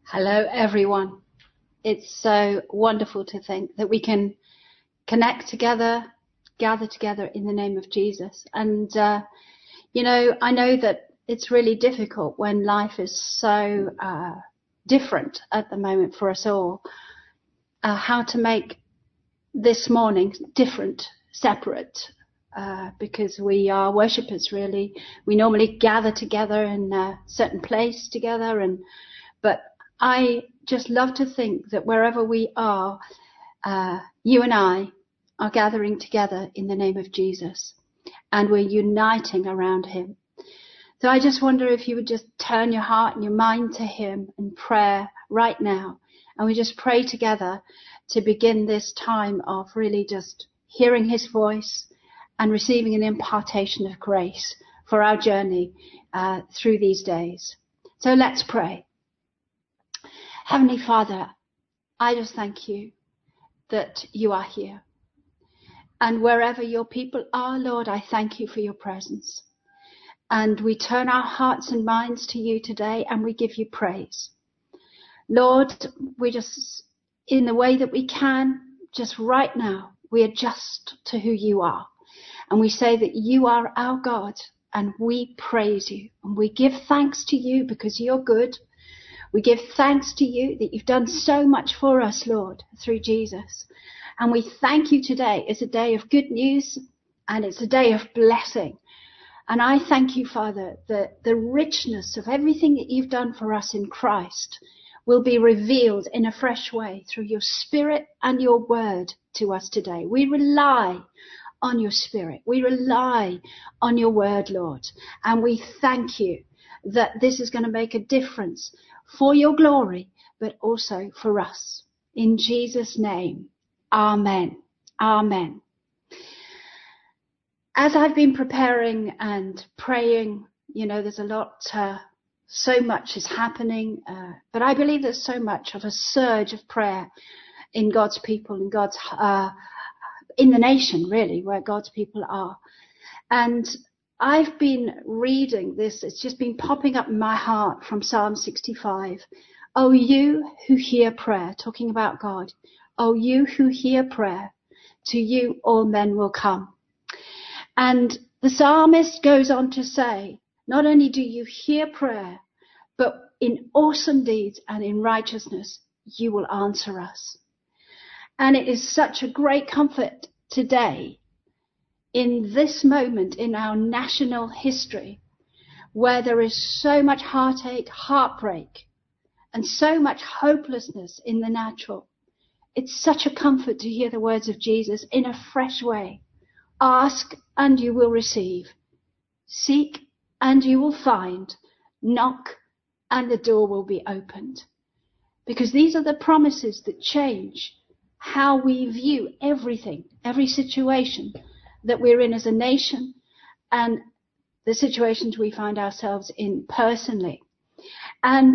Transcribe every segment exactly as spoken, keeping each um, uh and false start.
Hello, everyone. It's so wonderful to think that we can connect together, gather together in the name of Jesus. And, uh, you know, I know that it's really difficult when life is so uh, different at the moment for us all, uh, how to make this morning different, separate, uh, because we are worshippers, really. We normally gather together in a certain place together, and but I just love to think that wherever we are, uh, you and I are gathering together in the name of Jesus, and we're uniting around him. So I just wonder if you would just turn your heart and your mind to him in prayer right now. And we just pray together to begin this time of really just hearing his voice and receiving an impartation of grace for our journey uh, through these days. So let's pray. Heavenly Father, I just thank you that you are here. And wherever your people are, Lord, I thank you for your presence. And we turn our hearts and minds to you today, and we give you praise. Lord, we just, in the way that we can, just right now, we adjust to who you are. And we say that you are our God, and we praise you. And we give thanks to you because you're good. We give thanks to you that you've done so much for us, Lord, through Jesus. And we thank you today. It's a day of good news, and it's a day of blessing. And I thank you, Father, that the richness of everything that you've done for us in Christ will be revealed in a fresh way through your Spirit and your word to us today. We rely on your Spirit. We rely on your word, Lord. And we thank you that this is going to make a difference for your glory, but also for us. In Jesus' name, amen. Amen. As I've been preparing and praying, you know, there's a lot, uh, so much is happening, uh, but I believe there's so much of a surge of prayer in God's people, in God's, uh, in the nation, really, where God's people are. And I've been reading this. It's just been popping up in my heart from Psalm sixty-five. Oh, you who hear prayer, talking about God. Oh, you who hear prayer, to you all men will come. And the psalmist goes on to say, not only do you hear prayer, but in awesome deeds and in righteousness, you will answer us. And it is such a great comfort today, in this moment in our national history, where there is so much heartache, heartbreak, and so much hopelessness in the natural. It's such a comfort to hear the words of Jesus in a fresh way. Ask and you will receive. Seek and you will find. Knock and the door will be opened. Because these are the promises that change how we view everything, every situation that we're in as a nation, and the situations we find ourselves in personally. And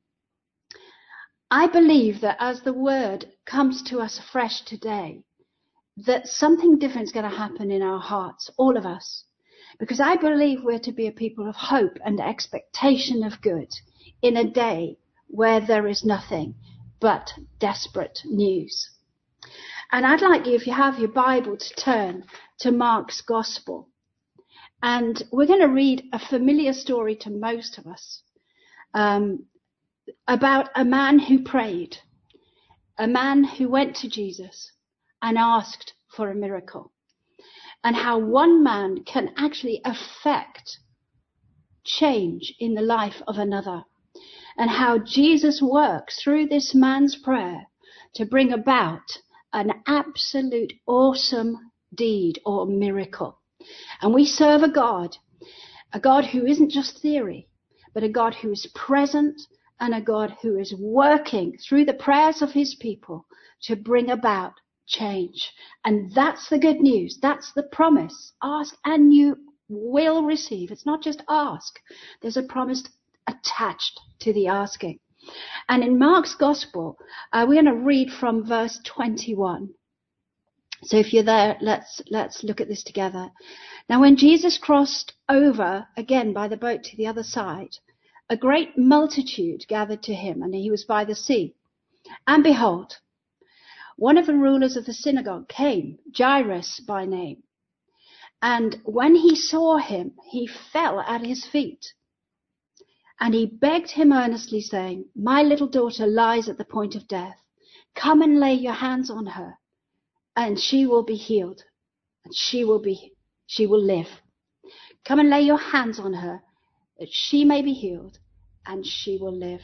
I believe that as the word comes to us afresh today, that something different is going to happen in our hearts, all of us. Because I believe we're to be a people of hope and expectation of good in a day where there is nothing but desperate news. And I'd like you, if you have your Bible, to turn to Mark's Gospel. And we're going to read a familiar story to most of us, um, about a man who prayed, a man who went to Jesus and asked for a miracle, and how one man can actually affect change in the life of another, and how Jesus works through this man's prayer to bring about an absolute awesome deed or miracle. And we serve a God, a God who isn't just theory, but a God who is present, and a God who is working through the prayers of his people to bring about change. And that's the good news. That's the promise. Ask and you will receive. It's not just ask. There's a promise attached to the asking. And in Mark's Gospel, uh, we're going to read from verse twenty-one. So if you're there, let's let's look at this together. Now, when Jesus crossed over again by the boat to the other side, a great multitude gathered to him, and he was by the sea. And behold, one of the rulers of the synagogue came, Jairus by name. And when he saw him, he fell at his feet. And he begged him earnestly, saying, "My little daughter lies at the point of death. Come and lay your hands on her, and she will be healed, and she will be, she will live. Come and lay your hands on her, that she may be healed, and she will live."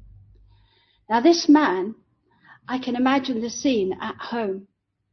Now this man, I can imagine the scene at home.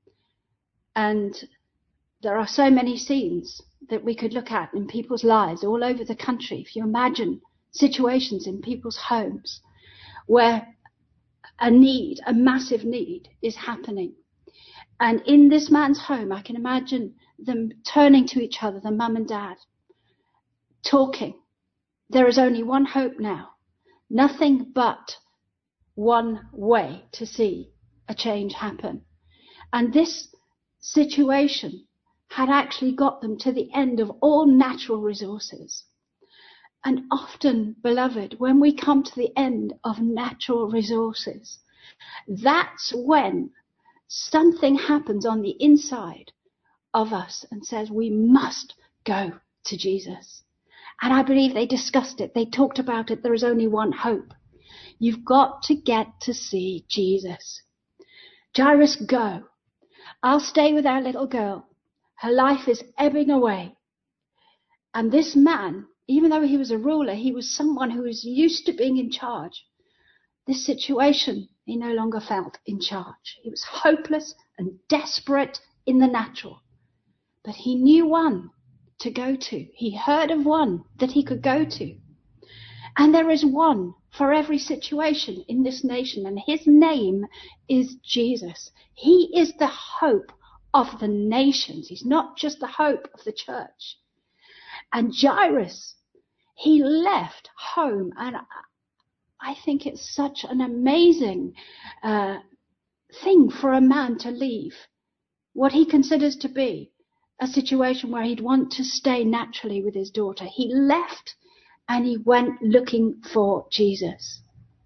And there are so many scenes that we could look at in people's lives all over the country. If you imagine situations in people's homes where a need, a massive need is happening. And in this man's home, I can imagine them turning to each other, the mum and dad, talking. There is only one hope now. Nothing but one way to see a change happen. And this situation had actually got them to the end of all natural resources. And often, beloved, when we come to the end of natural resources, that's when something happens on the inside of us and says we must go to Jesus. And I believe they discussed it. They talked about it. There is only one hope. You've got to get to see Jesus. Jairus, go. I'll stay with our little girl. Her life is ebbing away. And this man, even though he was a ruler, he was someone who was used to being in charge. This situation, he no longer felt in charge. He was hopeless and desperate in the natural. But he knew one to go to. He heard of one that he could go to. And there is one for every situation in this nation, and his name is Jesus. He is the hope of the nations. He's not just the hope of the church. And Jairus, he left home, and I think it's such an amazing uh, thing for a man to leave what he considers to be a situation where he'd want to stay naturally with his daughter. He left and he went looking for Jesus.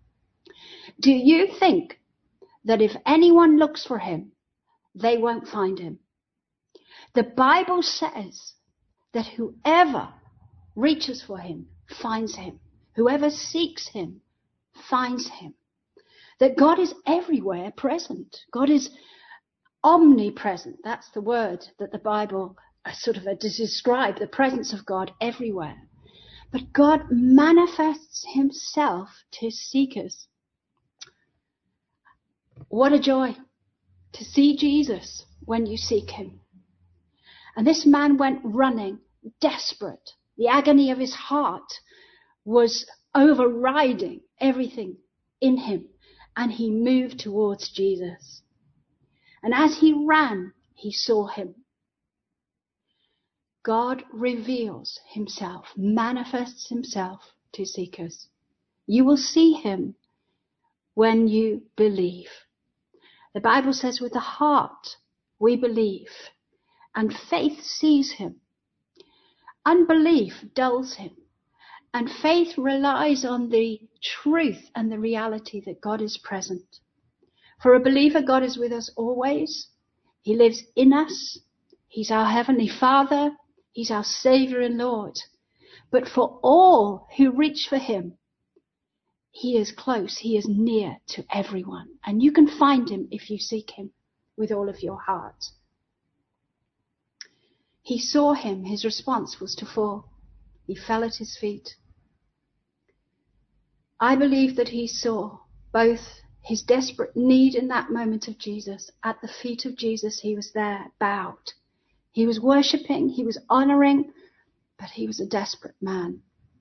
Do you think that if anyone looks for him, they won't find him? The Bible says that whoever reaches for him finds him. Whoever seeks him finds him. That God is everywhere present. God is omnipresent. That's the word that the Bible uh, sort of uh, describes the presence of God everywhere. But God manifests himself to seekers. What a joy to see Jesus when you seek him. And this man went running, desperate. The agony of his heart was overriding everything in him. And he moved towards Jesus. And as he ran, he saw him. God reveals himself, manifests himself to seekers. You will see him when you believe. The Bible says with the heart we believe, and faith sees him. Unbelief dulls him, and faith relies on the truth and the reality that God is present. For a believer, God is with us always. He lives in us. He's our Heavenly Father. He's our Savior and Lord. But for all who reach for him, he is close. He is near to everyone. And you can find him if you seek him with all of your heart. He saw him. His response was to fall. He fell at his feet. I believe that he saw both his desperate need in that moment of Jesus. At the feet of Jesus, he was there, bowed. He was worshipping, he was honoring, but he was a desperate man.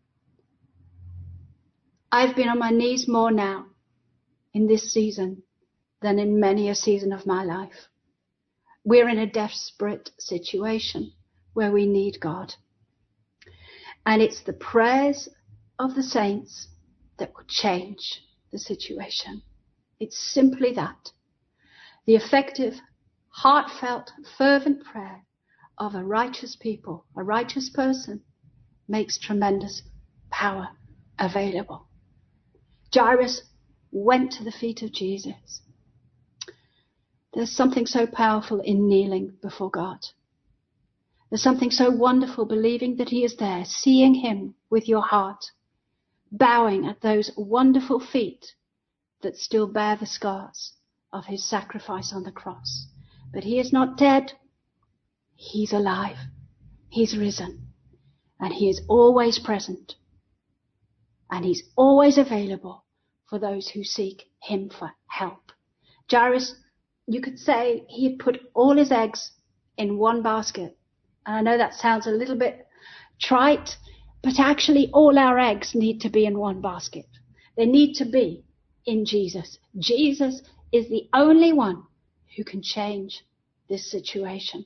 I've been on my knees more now in this season than in many a season of my life. We're in a desperate situation where we need God. And it's the prayers of the saints that will change the situation. It's simply that. The effective, heartfelt, fervent prayer of a righteous people, a righteous person, makes tremendous power available. Jairus went to the feet of Jesus. There's something so powerful in kneeling before God. There's something so wonderful believing that he is there, seeing him with your heart, bowing at those wonderful feet that still bear the scars of his sacrifice on the cross. But he is not dead. He's alive. He's risen. And he is always present. And he's always available for those who seek him for help. Jairus, you could say he had put all his eggs in one basket. And I know that sounds a little bit trite, but actually all our eggs need to be in one basket. They need to be in Jesus. Jesus is the only one who can change this situation.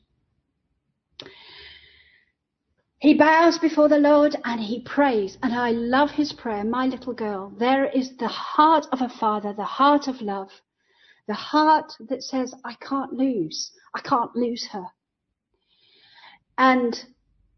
He bows before the Lord and he prays. And I love his prayer. My little girl, there is the heart of a father, the heart of love, the heart that says, I can't lose. I can't lose her. And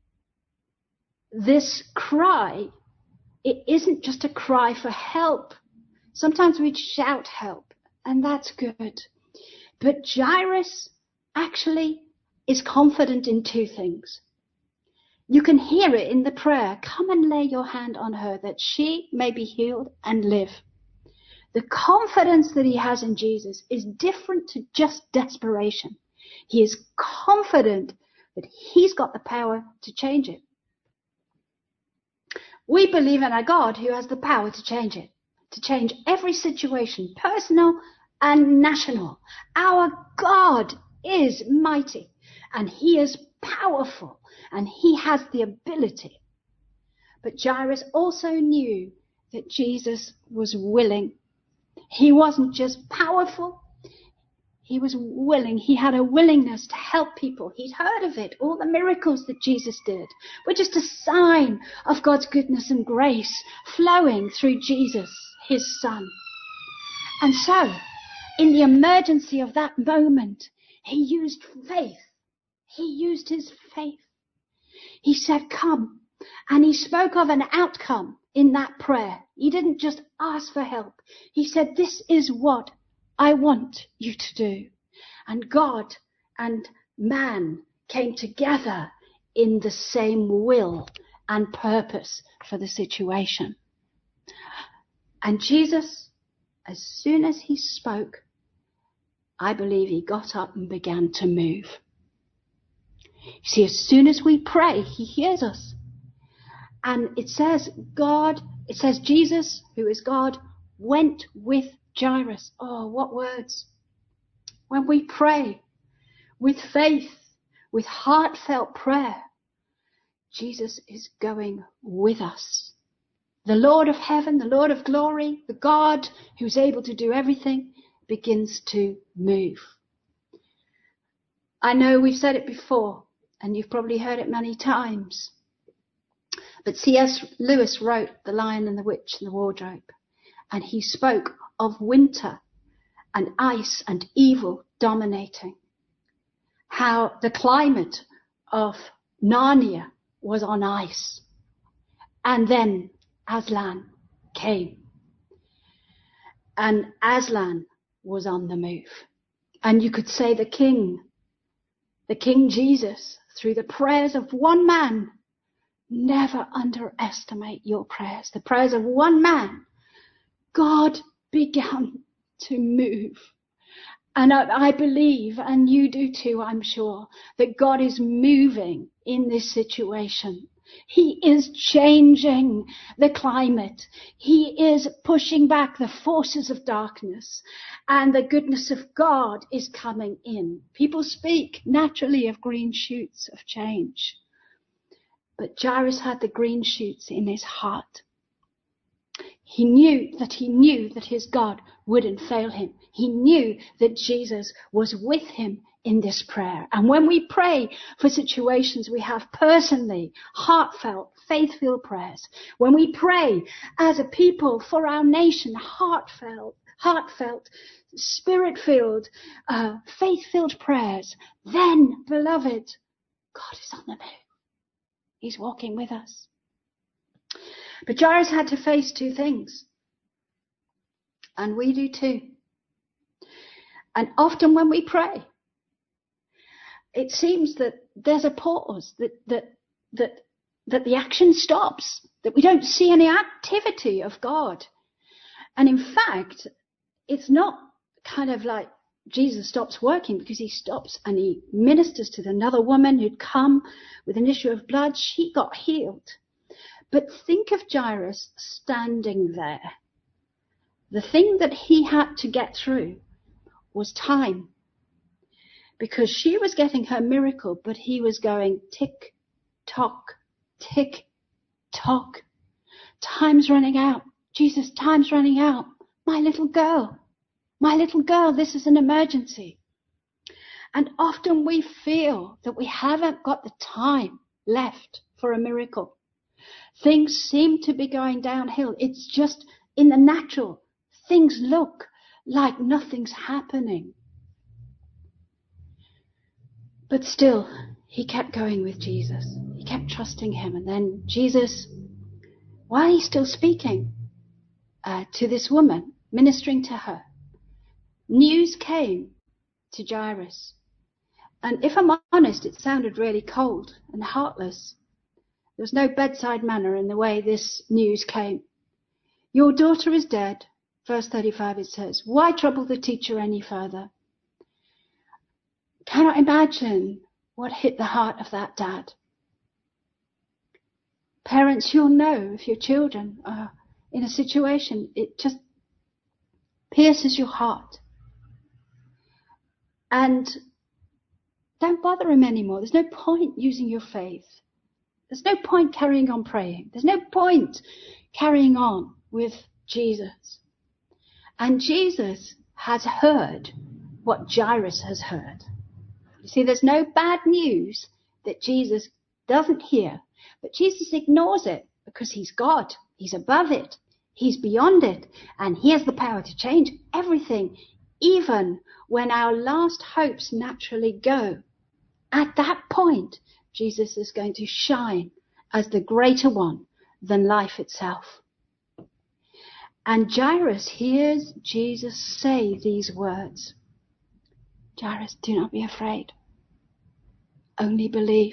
this cry, it isn't just a cry for help. Sometimes we shout help, and that's good. But Jairus actually is confident in two things. You can hear it in the prayer. Come and lay your hand on her that she may be healed and live. The confidence that he has in Jesus is different to just desperation. He is confident that he's got the power to change it. We believe in a God who has the power to change it, to change every situation, personal and national. Our God is mighty and he is powerful and he has the ability. But Jairus also knew that Jesus was willing. He wasn't just powerful. He was willing. He had a willingness to help people. He'd heard of it. All the miracles that Jesus did were just a sign of God's goodness and grace flowing through Jesus, his son. And so, in the emergency of that moment, he used faith. He used his faith. He said, come. And he spoke of an outcome in that prayer. He didn't just ask for help. He said, this is what I want you to do. And God and man came together in the same will and purpose for the situation. And Jesus, as soon as he spoke, I believe he got up and began to move. You see, as soon as we pray, he hears us. And it says God, it says Jesus, who is God, went with Jairus. Oh, what words. When we pray with faith, with heartfelt prayer, Jesus is going with us. The Lord of heaven, the Lord of glory, the God who's able to do everything, begins to move. I know we've said it before, and you've probably heard it many times. But C S Lewis wrote The Lion and the Witch and the Wardrobe, and he spoke of winter and ice and evil dominating. How the climate of Narnia was on ice. And then Aslan came. And Aslan was on the move. And you could say the king, the King Jesus, through the prayers of one man, never underestimate your prayers. The prayers of one man, God began to move. And I, I believe, and you do too, I'm sure, that God is moving in this situation. He is changing the climate. He is pushing back the forces of darkness. And the goodness of God is coming in. People speak naturally of green shoots of change. But Jairus had the green shoots in his heart. He knew that he knew that his God wouldn't fail him. He knew that Jesus was with him in this prayer. And when we pray for situations we have personally, heartfelt, faith-filled prayers, when we pray as a people for our nation, heartfelt, heartfelt, spirit-filled, uh, faith-filled prayers, then, beloved, God is on the move. He's walking with us. But Jairus had to face two things. And we do too. And often when we pray, it seems that there's a pause, that that that that the action stops, that we don't see any activity of God. And in fact, it's not kind of like Jesus stops working, because he stops and he ministers to another woman who'd come with an issue of blood. She got healed. But think of Jairus standing there. The thing that he had to get through was time, because she was getting her miracle, but he was going tick, tock, tick, tock. Time's running out. Jesus, time's running out. My little girl, my little girl, this is an emergency. And often we feel that we haven't got the time left for a miracle. Things seem to be going downhill. It's just in the natural. Things look like nothing's happening. But still, he kept going with Jesus. He kept trusting him. And then Jesus, while he's still speaking uh, to this woman, ministering to her, news came to Jairus. And if I'm honest, it sounded really cold and heartless. There was no bedside manner in the way this news came. Your daughter is dead. Verse thirty-five, it says, why trouble the teacher any further? Cannot imagine what hit the heart of that dad. Parents, you'll know if your children are in a situation, it just pierces your heart. And don't bother him anymore. There's no point using your faith. There's no point carrying on praying. There's no point carrying on with Jesus. And Jesus has heard what Jairus has heard. You see, there's no bad news that Jesus doesn't hear, but Jesus ignores it because he's God. He's above it. He's beyond it. And he has the power to change everything, even when our last hopes naturally go. At that point, Jesus is going to shine as the greater one than life itself. And Jairus hears Jesus say these words. Jairus, do not be afraid. Only believe.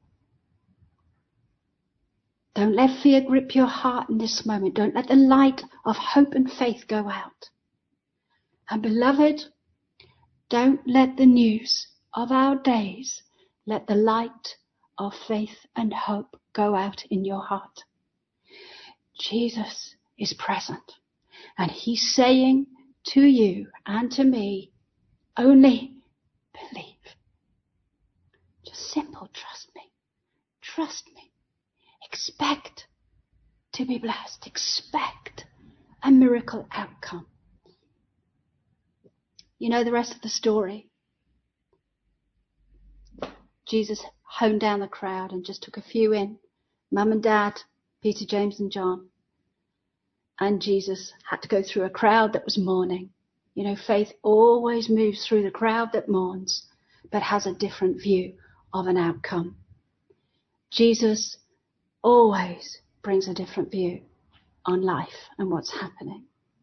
Don't let fear grip your heart in this moment. Don't let the light of hope and faith go out. And beloved, don't let the news of our days let the light of faith and hope go out in your heart. Jesus is present. And he's saying to you and to me, only believe. Just simple, trust me. Trust me. Expect to be blessed. Expect a miracle outcome. You know the rest of the story. Jesus honed down the crowd and just took a few in. Mum and Dad, Peter, James and John. And Jesus had to go through a crowd that was mourning. You know, faith always moves through the crowd that mourns, but has a different view of an outcome. Jesus always brings a different view on life and what's happening.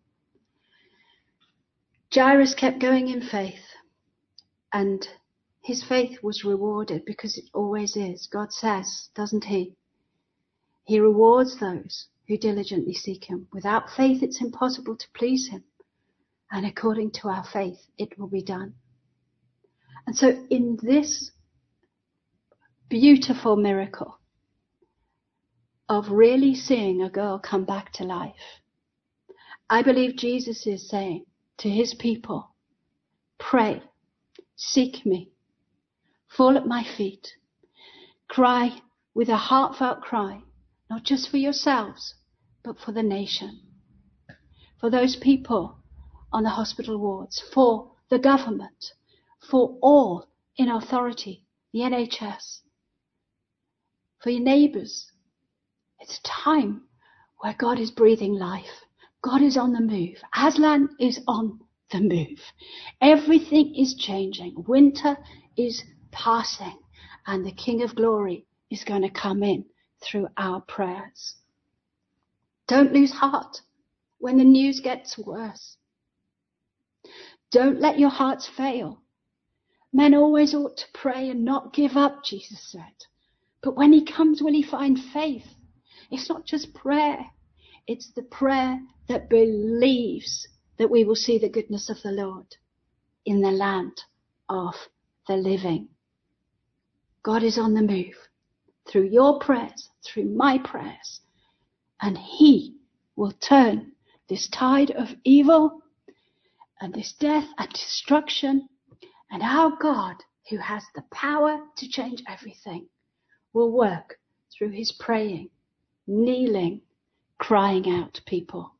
Jairus kept going in faith, and his faith was rewarded, because it always is. God says, doesn't he? He rewards those who diligently seek him. Without faith, it's impossible to please him. And according to our faith, it will be done. And so in this beautiful miracle of really seeing a girl come back to life, I believe Jesus is saying to his people, pray, seek me, fall at my feet, cry with a heartfelt cry, not just for yourselves, but for the nation, for those people on the hospital wards, for the government, for all in authority, the N H S, for your neighbours. It's time where God is breathing life. God is on the move. Aslan is on the move. Everything is changing. Winter is passing, and the King of Glory is going to come in through our prayers. Don't lose heart when the news gets worse. Don't let your hearts fail. Men always ought to pray and not give up, Jesus said. But when he comes, will he find faith? It's not just prayer. It's the prayer that believes that we will see the goodness of the Lord in the land of the living. God is on the move through your prayers, through my prayers, and he will turn this tide of evil and this death and destruction. And our God, who has the power to change everything, will work through his praying, kneeling, crying out people.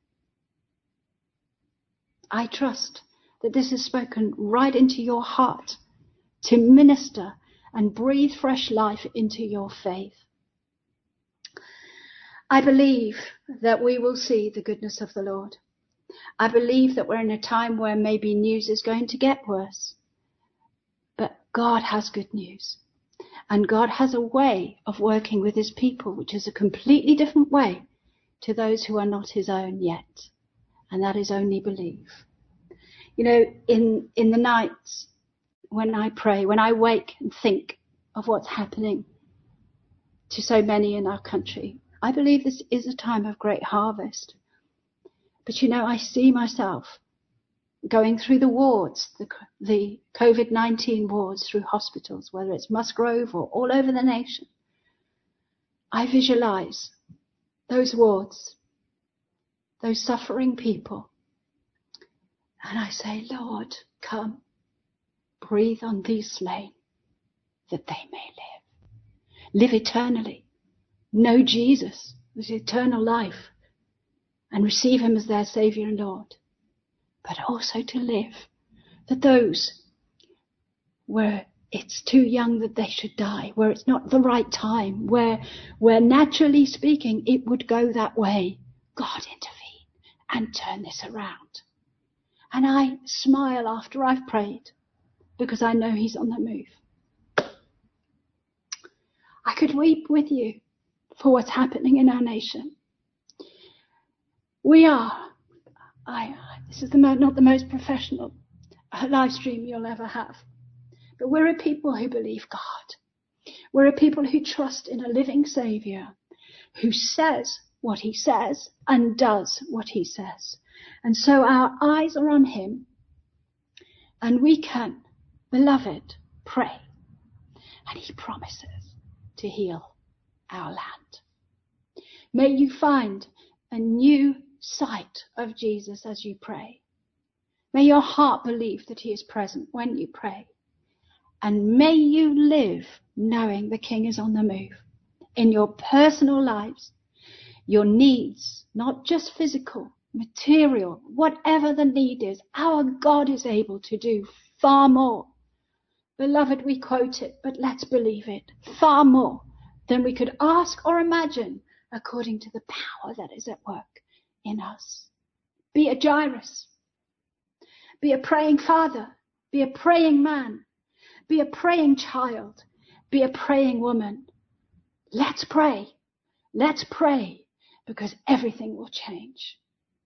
I trust that this is spoken right into your heart to minister and breathe fresh life into your faith. I believe that we will see the goodness of the Lord. I believe that we're in a time where maybe news is going to get worse. But God has good news. And God has a way of working with his people, which is a completely different way to those who are not his own yet. And that is only believe. You know, in, in the nights when I pray, when I wake and think of what's happening to so many in our country, I believe this is a time of great harvest. But you know, I see myself going through the wards, the, the covid nineteen wards through hospitals, whether it's Musgrove or all over the nation. I visualize those wards, those suffering people. And I say, Lord, come, breathe on these slain that they may live. Live eternally. Know Jesus as eternal life and receive him as their Saviour and Lord. But also to live, that those where it's too young that they should die, where it's not the right time, where, where naturally speaking it would go that way, God intervene and turn this around. And I smile after I've prayed because I know he's on the move. I could weep with you for what's happening in our nation. We are I, this is the mo- not the most professional live stream you'll ever have. But we're a people who believe God. We're a people who trust in a living Saviour who says what he says and does what he says. And so our eyes are on him and we can, beloved, pray. And he promises to heal our land. May you find a new sight of Jesus as you pray. May your heart believe that he is present when you pray. And may you live knowing the King is on the move in your personal lives, your needs, not just physical, material, whatever the need is. Our God is able to do far more. Beloved, we quote it, but let's believe it. Far more than we could ask or imagine according to the power that is at work in us. Be a Jairus. Be a praying father. Be a praying man. Be a praying child. Be a praying woman. Let's pray. Let's pray because everything will change.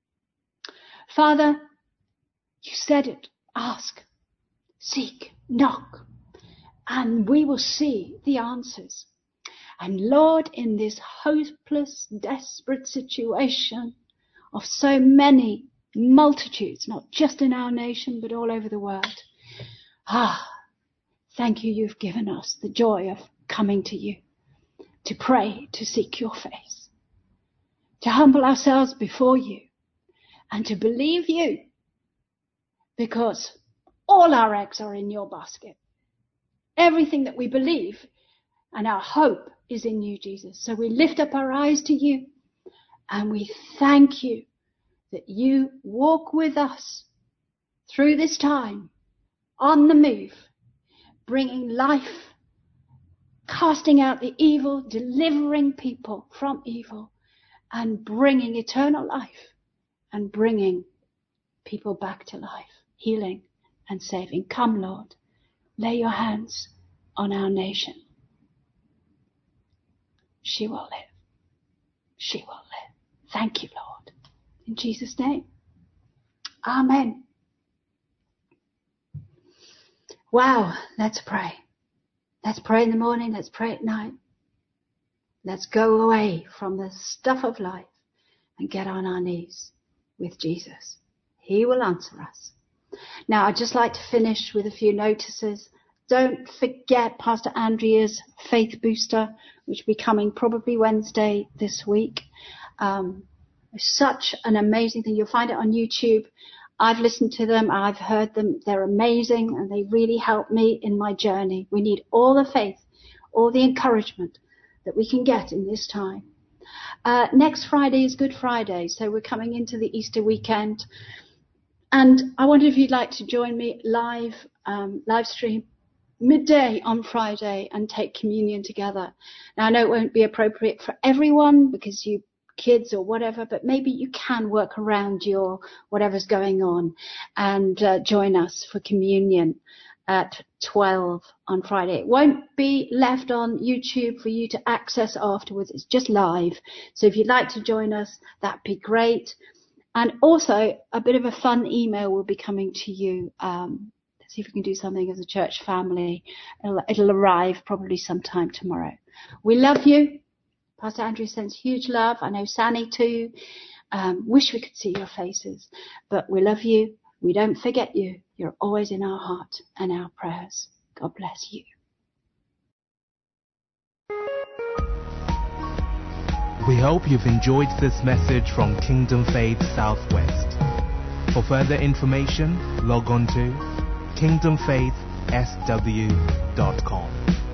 Father, you said it. Ask, seek, knock, and we will see the answers. And Lord, in this hopeless, desperate situation of so many multitudes, not just in our nation, but all over the world. Ah, thank you, you've given us the joy of coming to you, to pray, to seek your face, to humble ourselves before you, and to believe you, because all our eggs are in your basket. Everything that we believe and our hope is in you, Jesus. So we lift up our eyes to you, and we thank you that you walk with us through this time, on the move, bringing life, casting out the evil, delivering people from evil, and bringing eternal life, and bringing people back to life, healing and saving. Come, Lord, lay your hands on our nation. She will live. She will live. Thank you, Lord. In Jesus' name. Amen. Wow, let's pray. Let's pray in the morning. Let's pray at night. Let's go away from the stuff of life and get on our knees with Jesus. He will answer us. Now, I'd just like to finish with a few notices. Don't forget Pastor Andrea's Faith Booster, which will be coming probably Wednesday this week. Um, such an amazing thing. You'll find it on YouTube. I've listened to them. I've heard them. They're amazing, and they really help me in my journey. We need all the faith, all the encouragement that we can get in this time. Uh, next Friday is Good Friday, so we're coming into the Easter weekend. And I wonder if you'd like to join me live, um, live stream midday on Friday and take communion together. Now, I know it won't be appropriate for everyone because you kids or whatever, but maybe you can work around your whatever's going on and uh, join us for communion at twelve on Friday. It won't be left on YouTube for you to access afterwards. It's just live. So if you'd like to join us, that'd be great. And also, a bit of a fun email will be coming to you. Um, let's see if we can do something as a church family. It'll, it'll arrive probably sometime tomorrow. We love you. Pastor Andrew sends huge love. I know Sani too. Um, wish we could see your faces. But we love you. We don't forget you. You're always in our heart and our prayers. God bless you. We hope you've enjoyed this message from Kingdom Faith Southwest. For further information, log on to kingdom faith s w dot com.